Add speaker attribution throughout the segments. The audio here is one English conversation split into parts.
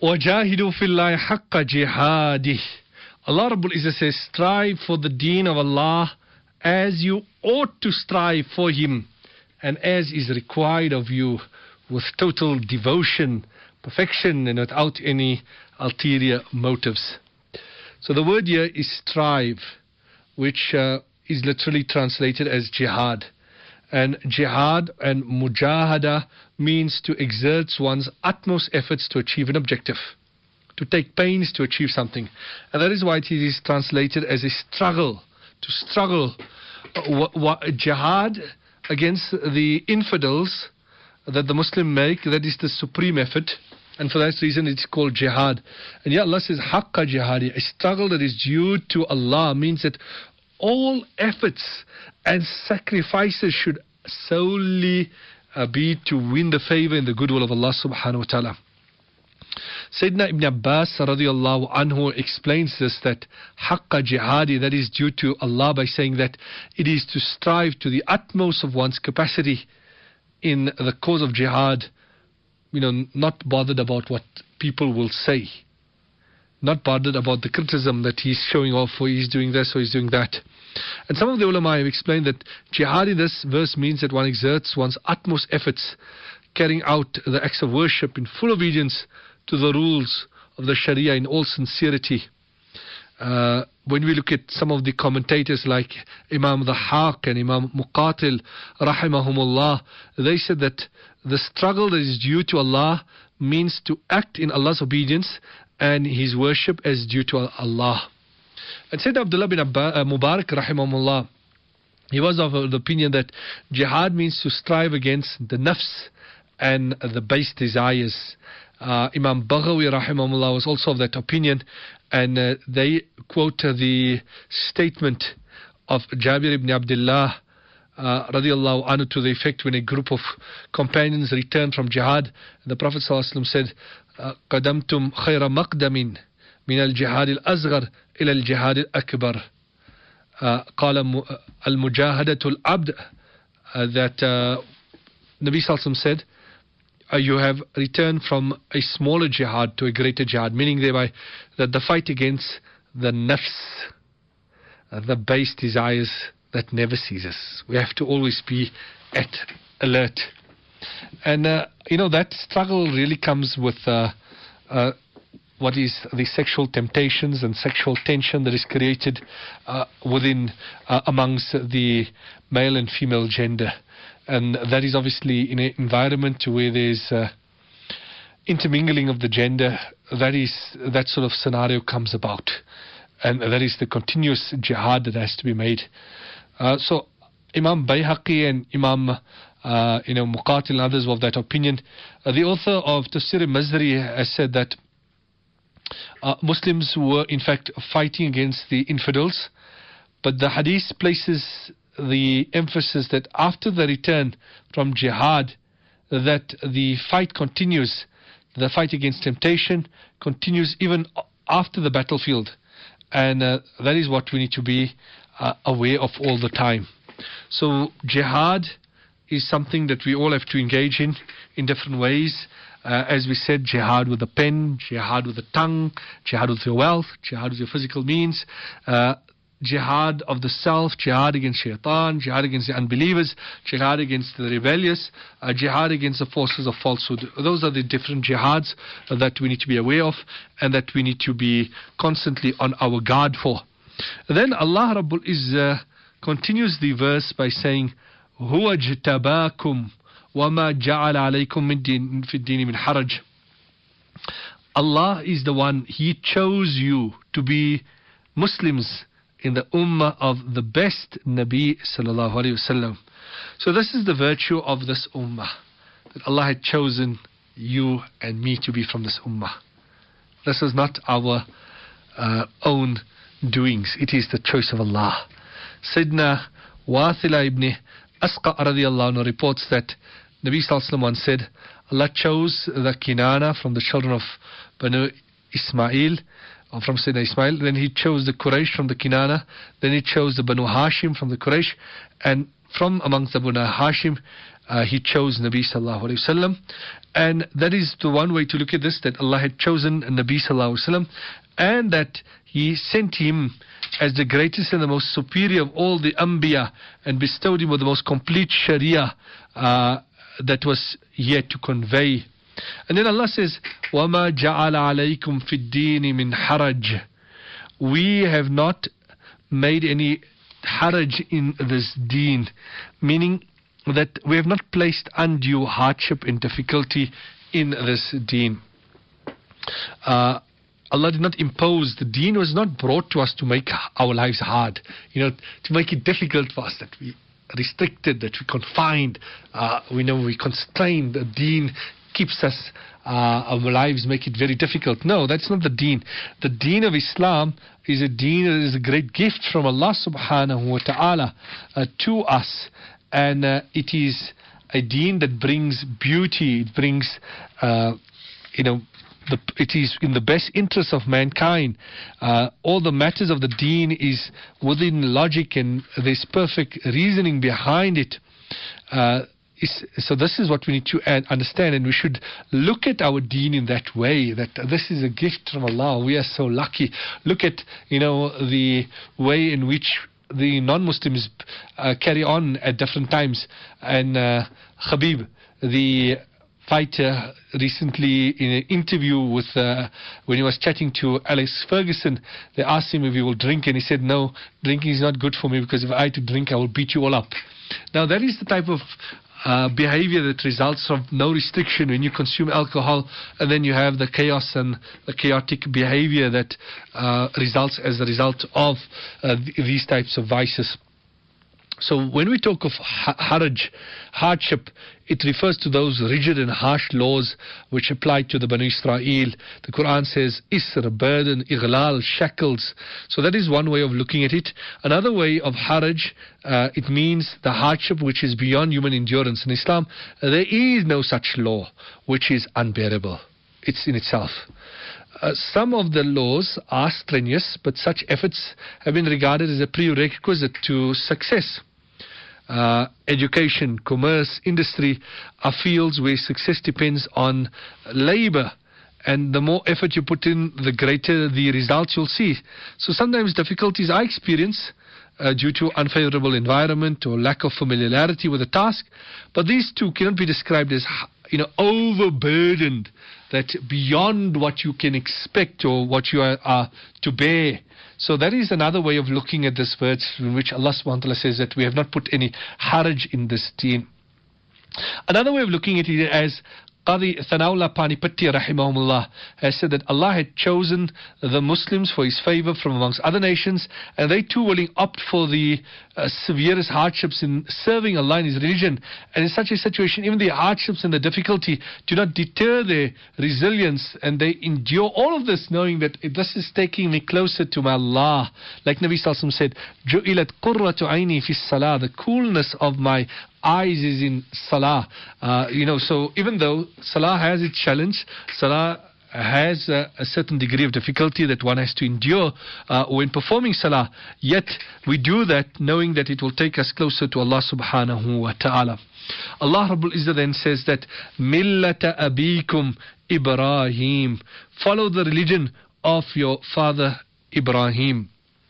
Speaker 1: وَجَاهِدُوا فِي اللَّهِ حَقَّ جِهَادِهِ. Allah Rabbul Izzah says, strive for the deen of Allah as you ought to strive for Him and as is required of you, with total devotion, perfection, and without any ulterior motives. So the word here is strive, which is literally translated as jihad. And jihad and mujahada means to exert one's utmost efforts to achieve an objective, to take pains to achieve something. And that is why it is translated as a struggle, to struggle. Jihad against the infidels that the Muslim make, that is the supreme effort. And for that reason it's called jihad. And yet Allah says, haqqa jihadi, a struggle that is due to Allah, means that all efforts and sacrifices should solely be to win the favor and the goodwill of Allah subhanahu wa ta'ala. Sayyidina Ibn Abbas radiallahu anhu explains this, that haqqa jihadi, that is due to Allah, by saying that it is to strive to the utmost of one's capacity in the cause of jihad, not bothered about what people will say, not bothered about the criticism that he's showing off, or he's doing this or he's doing that. And some of the ulama have explained that jihad in this verse means that one exerts one's utmost efforts, carrying out the acts of worship in full obedience to the rules of the Sharia in all sincerity. When we look at some of the commentators like Imam Dhahak and Imam Muqatil rahimahumullah, they said that the struggle that is due to Allah means to act in Allah's obedience and His worship as due to Allah. And Sayyid Abdullah bin Mubarak rahimahumullah, he was of the opinion that jihad means to strive against the nafs and the base desires. Imam Baghawi rahimahullah was also of that opinion, and they quote the statement of Jabir ibn Abdullah radiallahu anhu to the effect, when a group of companions returned from jihad, the Prophet ﷺ said, قَدَمْتُمْ خَيْرَ مَقْدَمٍ مِنَ الْجِهَادِ الْأَصْغَرِ إِلَى الْجِهَادِ الْأَكْبَرِ. قال المجاهدة العبد, that Nabi ﷺ said, you have returned from a smaller jihad to a greater jihad, meaning thereby that the fight against the nafs, the base desires, that never ceases. We have to always be at alert. And that struggle really comes with what is the sexual temptations and sexual tension that is created within amongst the male and female gender. And that is obviously in an environment where there's intermingling of the gender, that sort of scenario comes about. And that is the continuous jihad that has to be made. So Imam Bayhaqi and Imam Muqatil and others were of that opinion. The author of Tafsir al-Mazari has said that Muslims were in fact fighting against the infidels, but the hadith places the emphasis that after the return from jihad, that the fight continues, the fight against temptation continues even after the battlefield. And that is what we need to be aware of all the time. So jihad is something that we all have to engage in different ways. As we said, jihad with the pen, jihad with the tongue, jihad with your wealth, jihad with your physical means, jihad of the self, jihad against shaitan, jihad against the unbelievers, jihad against the rebellious, jihad against the forces of falsehood. Those are the different jihads that we need to be aware of and that we need to be constantly on our guard for. Then Allah Rabbul Izzah continues the verse by saying, هُوَ اجْتَبَاكُمْ وَمَا جَعَلَ عَلَيْكُمْ مِنْ فِي الدِّينِ مِنْ حَرَجٍ. Allah is the one, He chose you to be Muslims in the ummah of the best Nabi sallallahu alayhi wasallam. So this is the virtue of this ummah, that Allah had chosen you and me to be from this ummah. This is not our own doings, it is the choice of Allah. Sayyidina Wathila ibn Asqa radiallahu anhu reports that Nabi sallallahu alayhi wa sallam once said, Allah chose the Kinana from the children of Banu Ismail, or from Sayyidina Ismail, then He chose the Quraysh from the Kinana, then He chose the Banu Hashim from the Quraysh, and from amongst the Banu Hashim, He chose Nabi sallallahu alaihi wasallam, and that is the one way to look at this, that Allah had chosen Nabi sallallahu alaihi wasallam, and that He sent him as the greatest and the most superior of all the Anbiya, and bestowed him with the most complete Sharia that was yet to convey. And then Allah says, وَمَا جَعَلَ عَلَيْكُمْ فِي الدِّينِ مِنْ حَرَجٍ. We have not made any haraj in this deen, meaning that we have not placed undue hardship and difficulty in this deen. Allah did not impose. The deen was not brought to us to make our lives hard, to make it difficult for us, that we restricted, that we confined, we constrained. The deen keeps us, our lives make it very difficult. No, that's not the deen. The deen of Islam is a deen that is a great gift from Allah subhanahu wa ta'ala to us, and it is a deen that brings beauty. It brings, it is in the best interest of mankind. All the matters of the deen is within logic, and there's perfect reasoning behind it. So this is what we need to understand, and we should look at our deen in that way, that this is a gift from Allah. We are so lucky. Look at, the way in which the non-Muslims carry on at different times. And Khabib, the fighter, recently in an interview with when he was chatting to Alex Ferguson, they asked him if he will drink, and he said, no, drinking is not good for me, because if I had to drink, I will beat you all up. Now that is the type of behavior that results from no restriction when you consume alcohol, and then you have the chaos and the chaotic behavior that results as a result of these types of vices. So when we talk of hardship, it refers to those rigid and harsh laws which applied to the Banu Israel. The Quran says isr, burden, ighlal, shackles. So that is one way of looking at it. Another way of haraj, it means the hardship which is beyond human endurance. In Islam, there is no such law which is unbearable. It's in itself. Some of the laws are strenuous, but such efforts have been regarded as a prerequisite to success. Education, commerce, industry are fields where success depends on labor, and the more effort you put in, the greater the results you'll see. So sometimes difficulties are experienced due to unfavorable environment or lack of familiarity with the task, but these two cannot be described as overburdened, that beyond what you can expect or what you are to bear. So that is another way of looking at this verse, in which Allah subhanahu wa ta'ala says that we have not put any haraj in this deen. Another way of looking at it as Qadi Thanaullah Panipatti rahimahumullah has said that Allah had chosen the Muslims for His favor from amongst other nations, and they too will opt for the severest hardships in serving Allah and His religion. And in such a situation, even the hardships and the difficulty do not deter their resilience, and they endure all of this knowing that this is taking me closer to my Allah. Like Nabi Sallallahu Alaihi Wasallam said, Ju'ilat qurratu aini fi salah, the coolness of my eyes is in salah. So even though salah has its challenge, salah has a certain degree of difficulty that one has to endure when performing salah, yet we do that knowing that it will take us closer to Allah subhanahu wa ta'ala. Allah Rabbul Izzah then says that millata abikum Ibrahim, follow the religion of your father Ibrahim.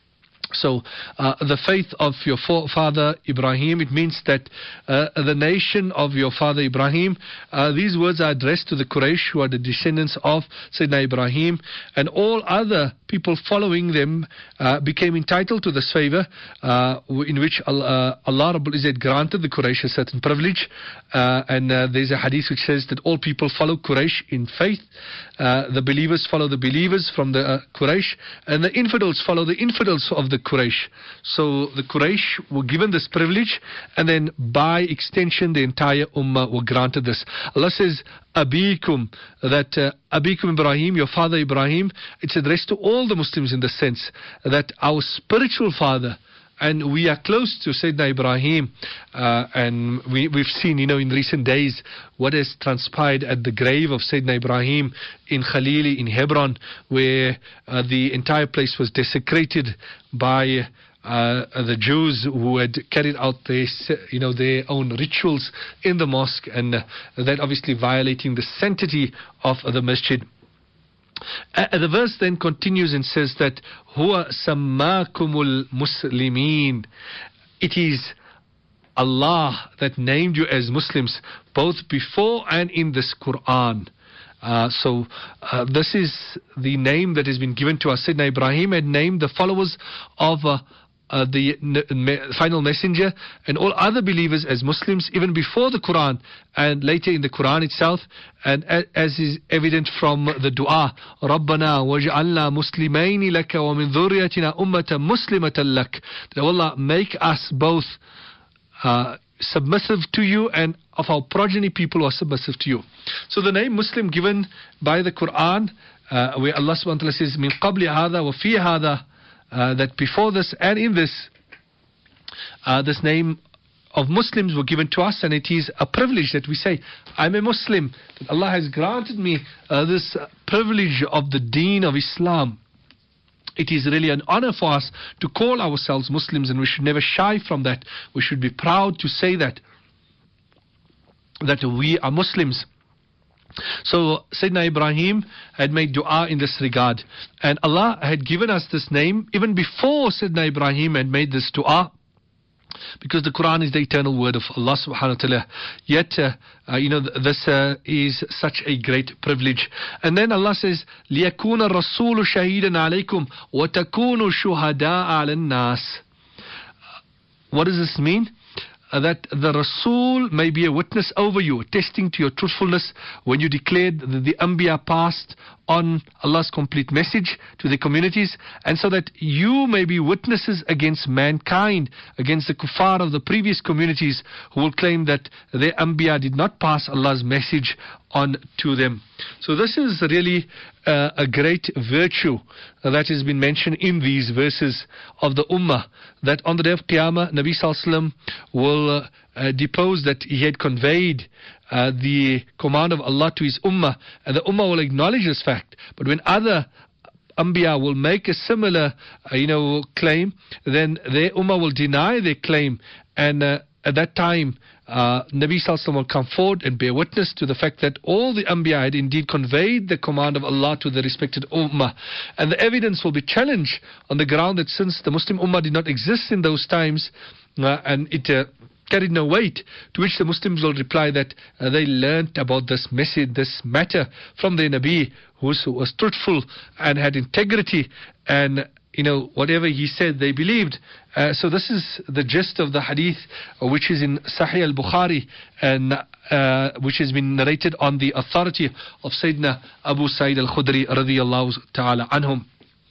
Speaker 1: So the faith of your father Ibrahim, it means that the nation of your father Ibrahim, these words are addressed to the Quraysh, who are the descendants of Sayyidina Ibrahim, and all other people following them became entitled to this favor, in which Allah Rabbul Izzah granted the Quraysh a certain privilege, and there's a hadith which says that all people follow Quraysh in faith. The believers follow the believers from the Quraysh, and the infidels follow the infidels of the Quraysh. So the Quraysh were given this privilege, and then by extension the entire Ummah were granted this. Allah says Abikum, that Abikum Ibrahim, your father Ibrahim, it's addressed to all the Muslims in the sense that our spiritual father, and we are close to Sayyidina Ibrahim, and we've seen, in recent days, what has transpired at the grave of Sayyidina Ibrahim in Khalili, in Hebron, where the entire place was desecrated by the Jews who had carried out their own rituals in the mosque, and that obviously violating the sanctity of the masjid. The verse then continues and says that huwa sammakumul muslimin. It is Allah that named you as Muslims both before and in this Quran. So this is the name that has been given to us. Sayyidina Ibrahim had named the followers of the final messenger and all other believers as Muslims even before the Quran and later in the Quran itself, and as is evident from the dua, Rabbana waj'alna muslimayni laka wa min dhurriyyatina ummatan muslimatan lak, that Allah make us both submissive to you and of our progeny people who are submissive to you. So the name Muslim given by the Quran, where Allah subhanahu wa ta'ala says min qabli hadha wa fi hadha, that before this and in this, this name of Muslims were given to us, and it is a privilege that we say, I'm a Muslim, that Allah has granted me this privilege of the deen of Islam. It is really an honor for us to call ourselves Muslims, and we should never shy from that. We should be proud to say that we are Muslims. So Sayyidina Ibrahim had made dua in this regard, and Allah had given us this name even before Sayyidina Ibrahim had made this dua, because the Quran is the eternal word of Allah subhanahu wa ta'ala. Yet this is such a great privilege. And then Allah says, لِيَكُونَ الرَّسُولُ شَهِيدًا عَلَيْكُمْ وَتَكُونُوا شُهَدَاءَ عَلَى النَّاسِ. What does this mean? That the Rasul may be a witness over you, attesting to your truthfulness when you declared that the Anbiya passed on Allah's complete message to the communities, and so that you may be witnesses against mankind, against the kuffar of the previous communities who will claim that their Anbiya did not pass Allah's message on to them. So this is really a great virtue that has been mentioned in these verses of the Ummah, that on the day of Qiyamah, Nabi Sallallahu Alaihi Wasallam will depose that he had conveyed the command of Allah to his Ummah, and the Ummah will acknowledge this fact. But when other Anbiya will make a similar claim, then their Ummah will deny their claim, and at that time Nabi Sallallahu Alaihi Wasallam will come forward and bear witness to the fact that all the Anbiya had indeed conveyed the command of Allah to the respected Ummah. And the evidence will be challenged on the ground that since the Muslim Ummah did not exist in those times, and it carried no weight, to which the Muslims will reply that they learnt about this message, this matter from their Nabi, who was truthful and had integrity, and whatever he said they believed. So this is the gist of the hadith, which is in Sahih al-Bukhari, and which has been narrated on the authority of Sayyidina Abu Sa'id al-Khudri radiyallahu ta'ala anhum.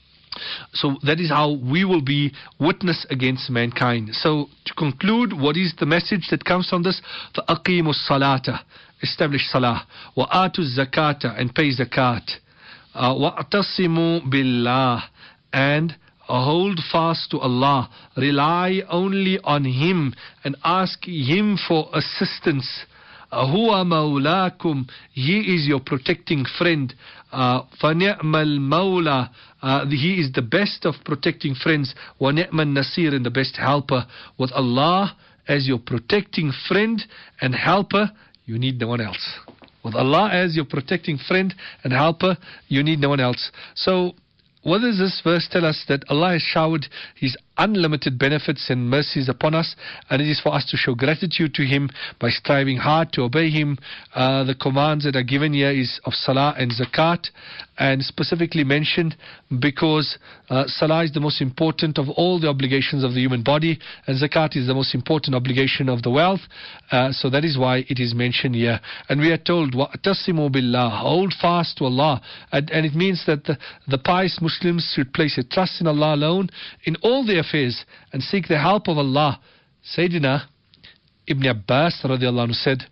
Speaker 1: So that is how we will be witness against mankind. So to conclude, what is the message that comes from this? فَأَقِيمُوا الصَّلَاةَ, establish salah, وَآتُوا الزَّكَاةَ, and pay zakat, وَأَعْتَصِمُوا بِاللَّهِ, and hold fast to Allah, rely only on Him and ask Him for assistance. Huwa mawlakum, He is your protecting friend. فَنِعْمَ الْمَوْلَى, He is the best of protecting friends. وَنِعْمَ النَّصِيرُ, and the best helper. With Allah as your protecting friend and helper, you need no one else. With Allah as your protecting friend and helper, you need no one else. So what does this verse tell us? That Allah has showered His unlimited benefits and mercies upon us, and it is for us to show gratitude to Him by striving hard to obey Him. The commands that are given here is of salah and zakat, and specifically mentioned because salah is the most important of all the obligations of the human body, and zakat is the most important obligation of the wealth. So that is why it is mentioned here. And we are told, وَأَتَصِمُوا بِاللَّهِ, hold fast to Allah. And it means that the pious Muslims should place their trust in Allah alone in all their affairs and seek the help of Allah. Sayyidina Ibn Abbas radiallahu anhu said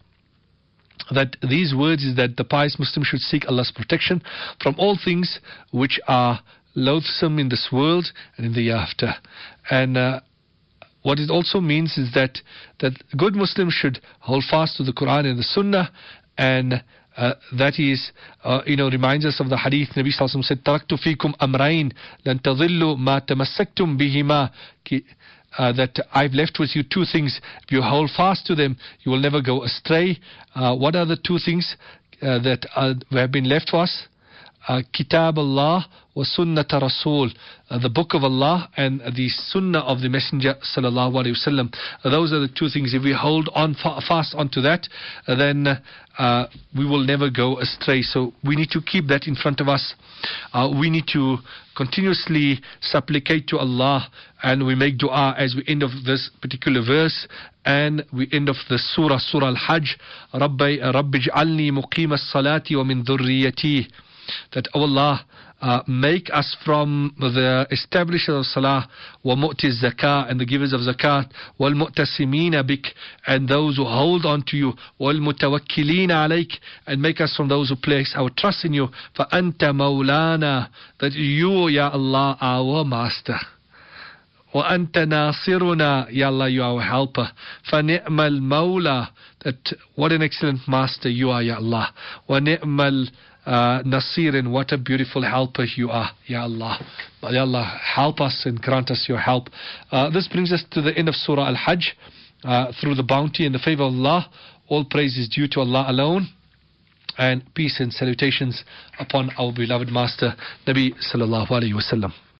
Speaker 1: that these words is that the pious Muslim should seek Allah's protection from all things which are loathsome in this world and in the hereafter. And what it also means is that good Muslims should hold fast to the Quran and the Sunnah, and that is, reminds us of the hadith. Nabi Sallallahu Alaihi Wasallam said, "Taraktu fikum amrayn lan tadhillu ma tamassaktum bihima." That I've left with you two things. If you hold fast to them, you will never go astray. What are the two things that have been left for us? Kitab Allah wa Sunnata Rasul, the book of Allah and the Sunnah of the Messenger Sallallahu Alaihi Wasallam. Those are the two things. If we hold on fast onto that, then we will never go astray. So we need to keep that in front of us. We need to continuously supplicate to Allah, and we make dua as we end of this particular verse and we end of the surah Al-Hajj. Rabbi ij'alni muqima as-salati wa min dhurriyyati. That, oh Allah, make us from the establishers of salah, wa mu'ti zakah, and the givers of zakat, wal mu'tasimina bik, and those who hold on to you, wal mutawakkilina alayk, and make us from those who place our trust in you. Fa anta maulana, that you, ya Allah, are our master. Wa anta nasiruna, ya Allah, you are our helper. Fa ni'mal mawla, that what an excellent master you are, ya Allah. Wa ni'mal Nasir, and what a beautiful helper you are, Ya Allah. Ya Allah, help us and grant us your help. This brings us to the end of Surah Al-Hajj. Through the bounty and the favor of Allah, all praise is due to Allah alone, and peace and salutations upon our beloved Master, Nabi Sallallahu Alaihi Wasallam.